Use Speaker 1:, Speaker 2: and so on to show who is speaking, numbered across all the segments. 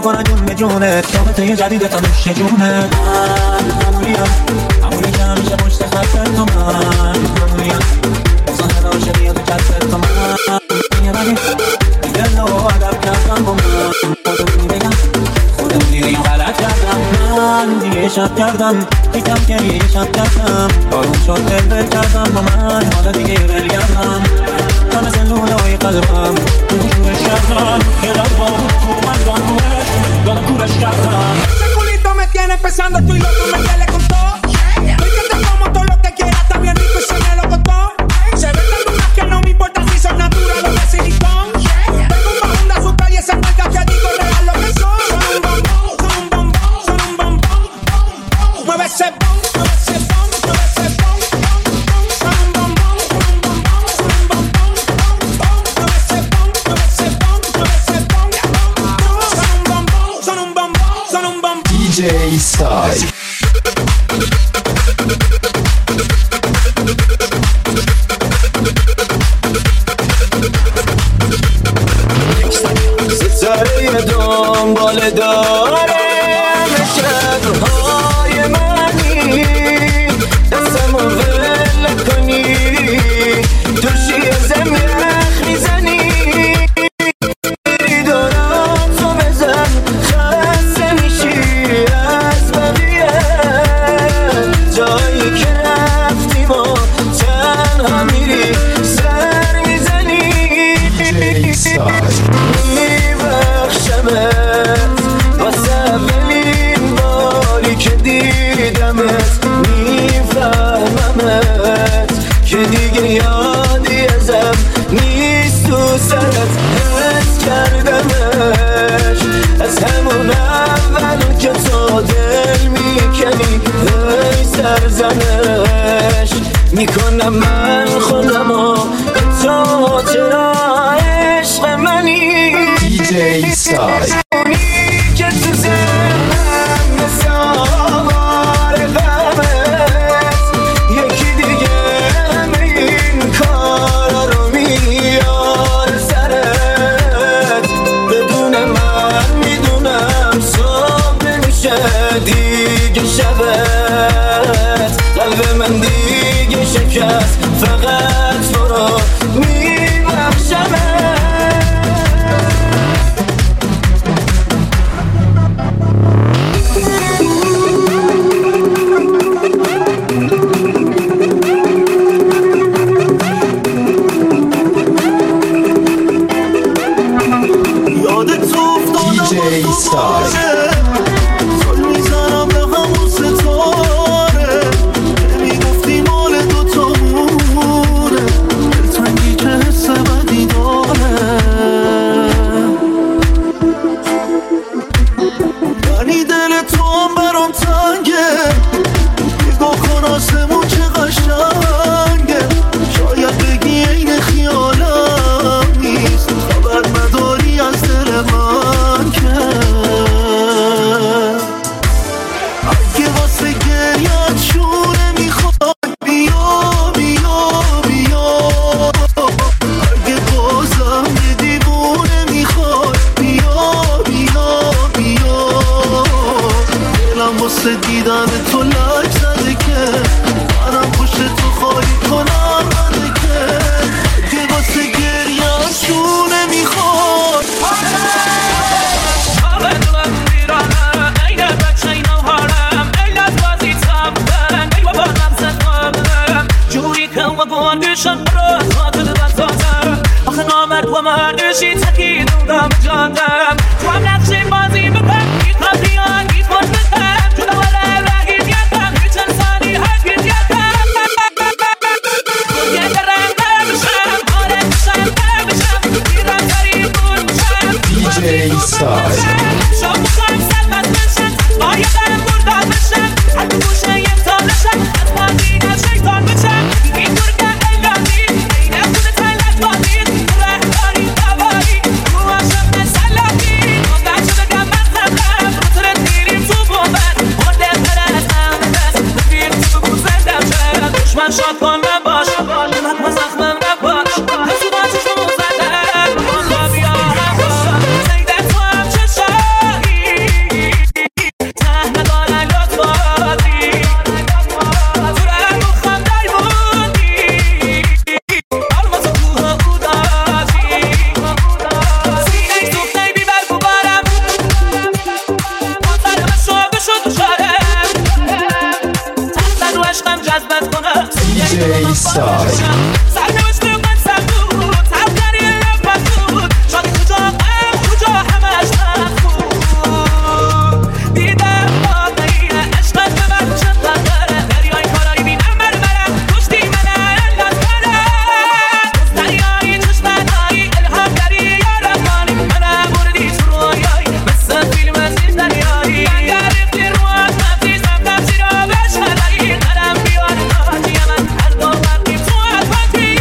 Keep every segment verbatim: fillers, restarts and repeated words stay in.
Speaker 1: میکنه جون به جونت رابطه یه جدید تا نوش جونت من همونیم همونی که همیشه پشت خطت تو من همونیم بزن هداشه بیاد و کتت تو من یه بدی دل و عدب کردم با من خودمونی بگم خودمونی بگم غلط کردم من دیگه شب کردم دیگم که یه شب کردم دارون شد دل بل کردم با من حالا دیگه بل کردم تا مثل لولای قلبم تو شورش کردم یه لب با تو من دانوش دارم کورش کردم
Speaker 2: Ese culito me tiene empezando tú y loco me tiene con todo Doy que te como todo lo que quieras, está bien rico y se me lo costó Se ven tan duras que no me importa si son naturales o de silicón Tengo un bajón de azúcar y esa marca que digo real lo que son Son un bombón, son un bombón, son un bombón Mueve ese bom, mueve ese bom, mueve ese bom, bom, bom Son un bombón, son un bombón, son un bombón, bom, bom Mueve ese bom, mueve ese bom, mueve ese bom, bom, bom Son un bombón, son un bombón, son un bombón
Speaker 3: دی جی Style
Speaker 4: ستاره دنبال دارم شبهای منی دستمو ول کنی تو شیزم یخ میزنی دارم تو بزن خسته میشی از بقیه جایی که رفتی با تنها میری سر میزنی
Speaker 3: دی جی Style
Speaker 4: میبخشمت واسه اولین باری که دیدمت میفهممت که دیگه یادی ازم نیست تو سرت حس کردمش از همون اول که تو دل میکنی هی سرزنش میکنم من خودمو به تو چرا عشق منی
Speaker 3: دی جی Style
Speaker 4: که تو ذهنم مثل آوار غمت یکی دیگه همه این کارا رو میاره سرت بدون من میدونم صبح نمیشه دیگه شبت قلب من دیگه شکست فقط تو رو میبخشمت
Speaker 3: دی جی Style
Speaker 5: سال میزنم به همون ستاره نمیگفتی مال دوتامونه دلتنگی که حس بدی داره منی دل تو هم برام تنگه نگاه کن آسمون چه قشنگه شاید بگی این خیالم نیست خبر نداری از دل من که اگه واسه گریت شونه میخواد بیا بیا بیا اگه بازم یه دیوونه میخواد بیا بیا بیا دلم واسه دیدن تو لک زده که منم پشت تو خواهی کنم بده که اگه واسه گریت شونه میخواد
Speaker 1: گوندشان برای خاطر بسازم آخه نامرد و مردشی تکیدم جاندم تو هم نقشه بازی بکن گیت بیان گیت باش بکن جدا وله رگید یکم هیچ انسانی هرگید یکم یه درم در بشم آره بشم در بشم میرم قریب بون بشم
Speaker 3: دی جی Style
Speaker 1: شام بخوایم سلمت بشم آیا برم بردان بشم هر دو گوشه یه تالشم از بازی از شیطان بشم این دور که ایلانی اینه خود تلت بادید رهداری دواری تو عشق مسلمی آدم شده گم مذهبم روترت میریم تو بومن مرده بره از همه دست بفیر تو بگو زندم شد دشمن شاد کن نباش نمک و زخمم نباش هزو باشه شما زدن بالا بیارم باش سیده تو هم چه شایی
Speaker 4: عشقم جذبت کنم
Speaker 3: دی جی سای
Speaker 4: سرنوشت من سرد تبدری لب بود شادی کجا غم کجا همش مخفود دیدم واقعیه عشقت به من چقدر داره دریای کارایی بینم مرمرم کشتی منه علت کنم دریایی چشمتایی الهام داری یا رفانی منم بردی تو رویایی مثل فیلم از این دریایی اگر ریختی رو از مفتیزم تفسیر رو بشنوی قدم بیار ناجی من هر دو برقیم تو عطفتی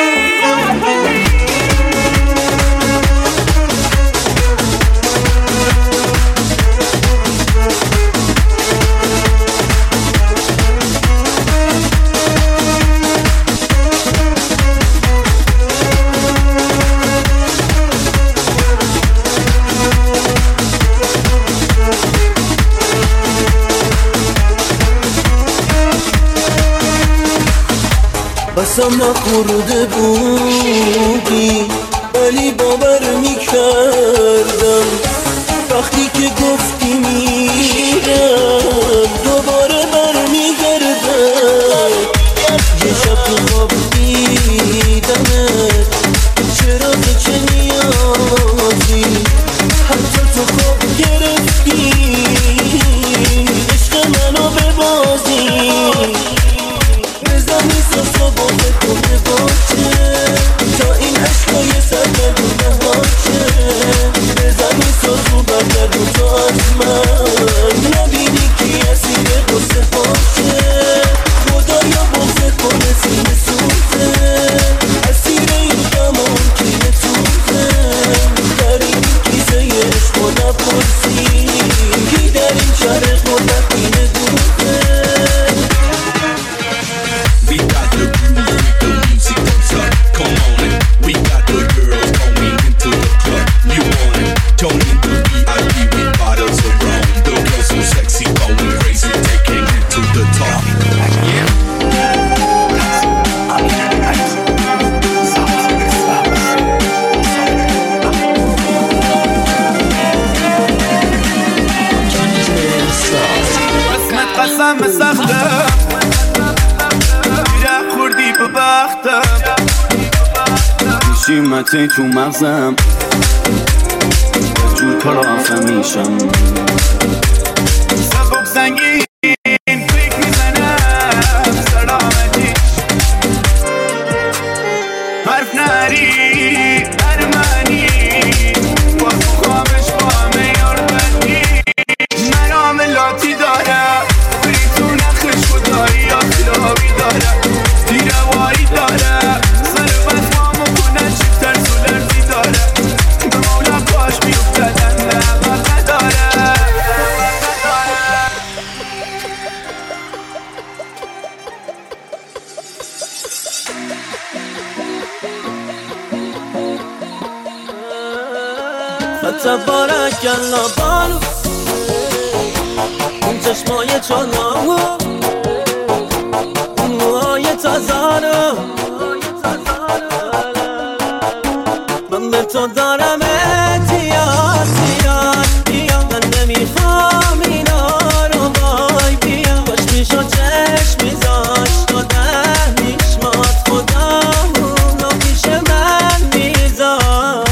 Speaker 5: بسم نخورده بودی ولی باور میکردم وقتی که گفتی میرم دوباره برمیگردم یه شب تو خواب دیدمت چرا تو چه نیازی حتی تو خواب گرفتی عشق منو ببازی بزنی ساسا با بکنه باشه تا این عشقای سرگردونه هاشه بزنی ساسو برگردون تا از من نبینی کی اسیر قصه باشه خدایا بغضه کنه سینه سوزه اسیر این غمان که یه توزه در این کیسه عشق و نپرسی کی در این شهر خودت اینه دوزه
Speaker 6: We got the groove with the music comes up. Come on in. We got the girls going into the club. You want it? Join in the V I P with bottles of rum. The girls so sexy, going crazy, taking it to the top. Yeah.
Speaker 5: قسمت قسم سختم میره خوردی به بختم نشیمتی تو مغزم جور کلافه میشم سبک سنگین فکر میزنم سلامتی حرف نری ارمنی با تو خوابش با همه یار بندی من عاملاتی دارم بری تو نخش خدایی یا خلابی دارم دیرواری دارم سر بس مامو کنن شیفتر سولرزی دارم به مولا کاش میفتدن نه قد ندارم
Speaker 4: فتبارک الله بالو اون چشمای چالامو اون موهای تازانو من به تو دارم احتیاط زیاد بیا من نمیخوام اینا رو بای بیا باش میشو چشم میذاشت تا ده میشمات خدا اونو پیش من میذار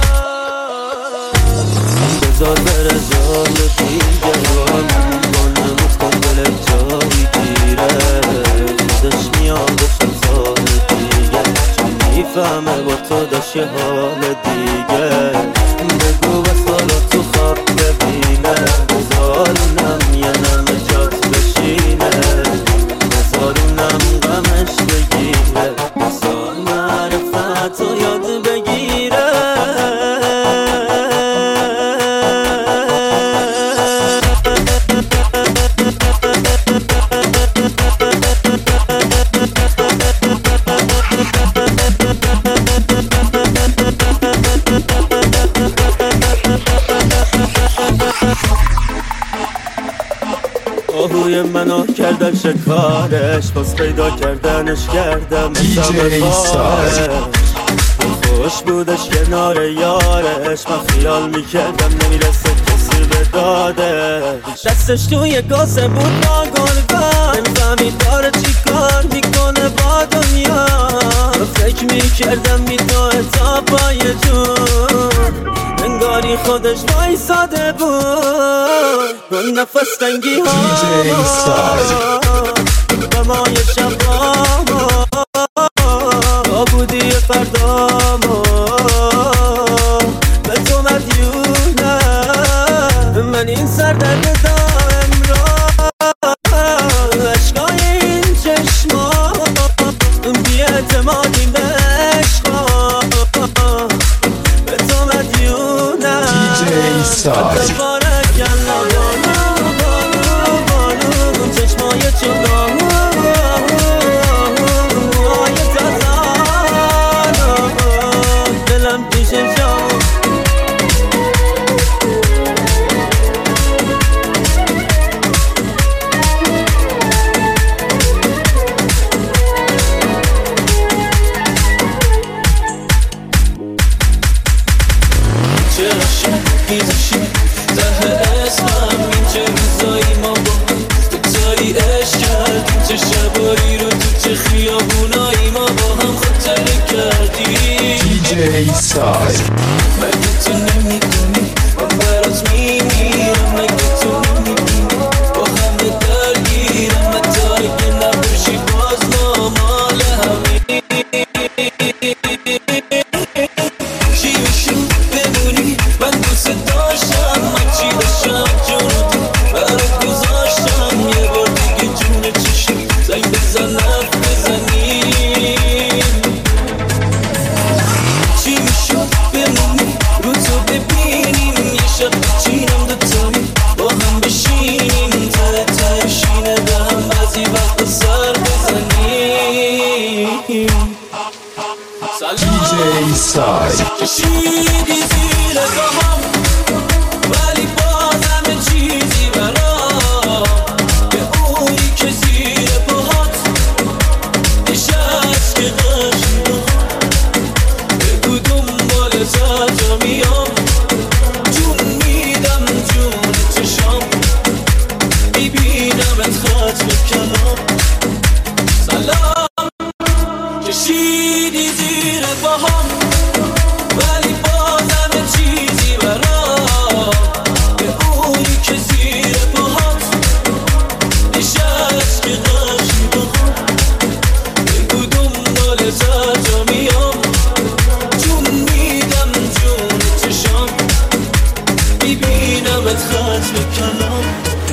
Speaker 4: بذار بره جال دیگران بانموز کن دلت جایی گیره خودش میادش سال دیگه چون میفهمه با تو داشت یه حال دیگه بگو بس حالا تو خواب ببینه بذارونم یه نمه جات بشینه بذارونم غمش بگیره بذار معرفت رو یاد بگیره آهوی منو کردن شکارش باز پیدا کردنش کردم
Speaker 3: دی جی سای
Speaker 4: خوش بودش کنار یارش من خیال میکردم نمیرسه کسی
Speaker 7: به داده. دستش توی کاسه بود با گلگان، نمیفهمید داره چی کار میکنه با دنیا. فکر میکردم میدوه تا پای جون، انگاری خودش وایساده بود با نفس تنگی ها و مای شبا با بودی فردامو به تو مدیونم. من این سر درد دارم را عشقای این چشما، بی اعتمادی به عشقا به تو مدیونم.
Speaker 3: دی جی سای سای
Speaker 1: مگه تو نمیدونی من برات میمیرم، مگه تو نمیدونی با همه درگیرم، حتی اگه نباشی باز ما مال همین. چی میشون بمونی من دوست داشتم، من چی داشتم جونو تو برات گذاشتم، یه بار دیگه جون چشم زنگ بزن حرف بزنی.
Speaker 3: دی جی سای
Speaker 1: کشیدی زیر پاهام ولی بازم چیزی برام، به اونی که زیر پاهات نشست که قشنگم، بگو دنبالت هر میام، جون میدم جون چشام، میبینمت خط به کلام. سلام کشیدی زیر پاهام ولی بازم چیزی برام، به اونی که زیر پاهات نشست که قشنگم، بگو دنبالت هر جا میام، جون میدم جون چشام، میبینمت خط به کلام.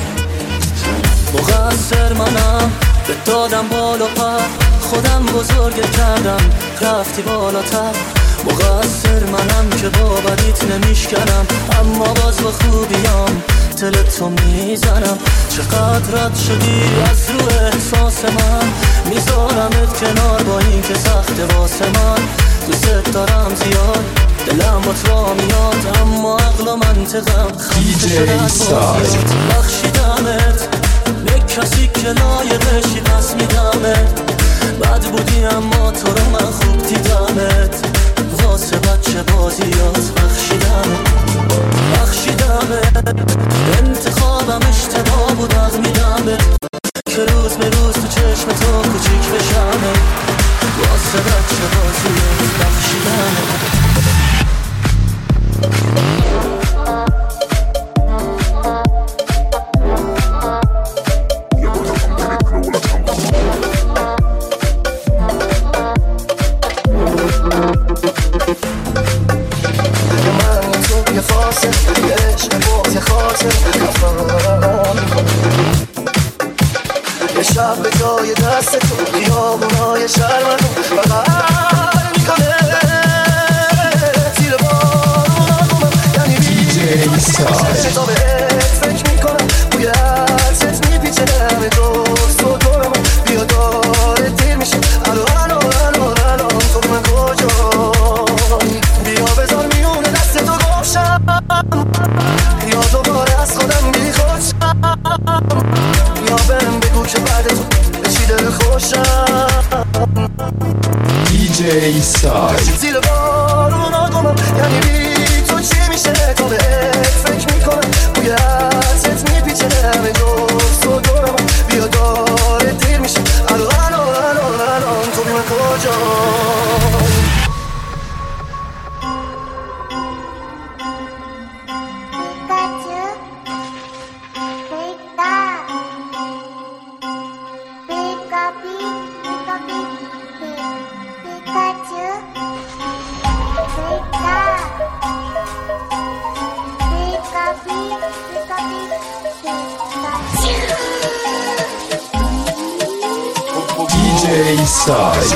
Speaker 1: مقصر منم به دادم بالا پر، خودم بزرگت کردم رفتی بالاتر. مقصر منم که با بدیت نمیشکنم، اما باز با خوبیام دلتو میزنم. چقدر رد شدی از رو احساس من، میذارمت کنار با این که سخت واسه من. دوست دارم زیاد دلم با تو میاد، اما عقل و منطقم خسته شده از بازیات. بخشیدمت به کسی که لایقشی پس میدمت، بد بودی اما تو رو من خوب دیدمت، واسه بچه بازیات بخشیدمت بخشیدمت. انتخابم اشتباه بود از میدمت، که روز به روز تو چشم تو کوچیک بشمت، واسه بچه بازیات بخشیدمت.
Speaker 5: یه شب به جای دست تو خیابونای شرمنو بغل میکنه زیر بارون، یعنی بیشه تا بهت فکر میکنم، بوی عرصت میپیچه همه دوست و دورم، بیا داره دیر میشه الو الو الو الو تو من کجایی، بیا بذار میونه دست تو گوشم، یا دوباره از خودم بیخوشم، یا برم بگو که بعد تو به چی دل خوشم.
Speaker 3: دی جی سای
Speaker 5: زیر بارون آگمم، یعنی بی تو چی میشه تا بهت فکر میکنم، بوی
Speaker 3: جی سای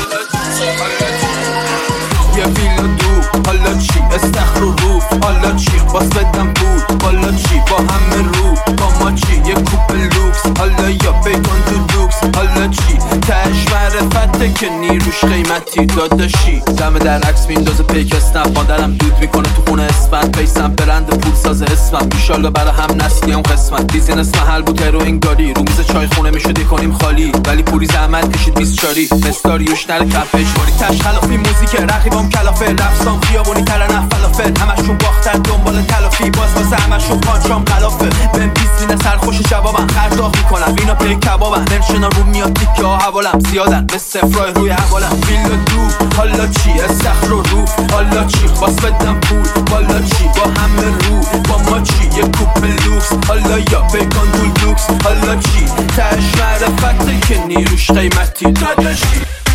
Speaker 5: یه ویلا دو حالا چی استخر و روف حالا چی باز بدم بود بالا چی با همه رو با ما چی یه کوپ لوکس حالا یا بیکن تو دوکس حالا چی تش معرفته که نیروش قیمتی داداشی دم در عکس میندازه پیک اسنپ مادرم دود میکنه تو خونه اسفند بیسم برند پول ساز اسمم ایشالله برا هم نسلی هم قسمت بیزینس محل بود هروئین گاری رو میز چای خونه میشدی کنیم خالی ولی پوری زحمت کشید بیست چاری مستاریوش نره کف اجباری تش خلافی موزیک رقیبام کلافه رفستان خیابونی ترنف فلافل همشون باختن دنبال تلافی باز واسه همشون پانچام خلافه بهم بیست مینه سرخوش جوابم خرداخ میکنم اینا پی کبابن نرشنا رو میاد تیکه ها حوالم زیادن مثل فرای روی حوالم ویلا دو حالا چی استخر و روف حالا چی باز بدم پول بالا چی با همه رو با ما چی یه کوپ لوکس حالا یا بیکن دول دوکس حالا چی تش معرفته که نیروش قیمتی داداشی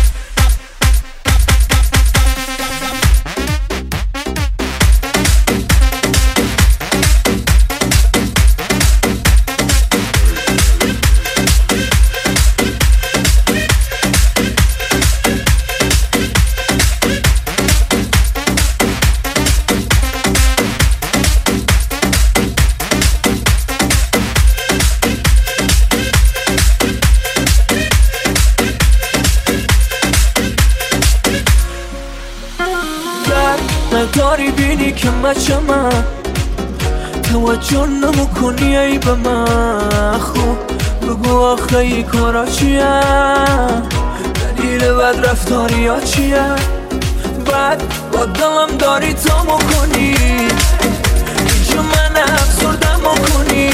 Speaker 7: نداری بینی که مچه من توجه نمو کنی ای به من خوب بگو آخه ای کارا چیه دلیل بد رفتاری ها چیه بعد با دلم داری تا مکنی اینجا من افسردم مکنی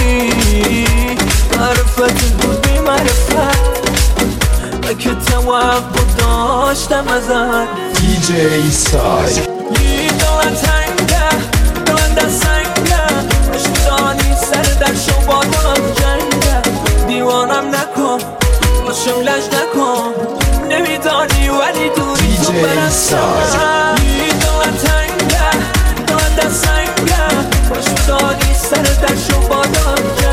Speaker 7: معرفت بود بی معرفت که توقع داشتم ازت
Speaker 3: دی جی سای
Speaker 7: دلم تنگه دلم دست سنگه عشق دانی سر در شو با دلم جنگه دیوانم نکن باشم لج نکن نمیدانی ولی دوری تو برسم دلم تنگه دلم دست سنگه عشق دانی سر در شو با دلم جنگه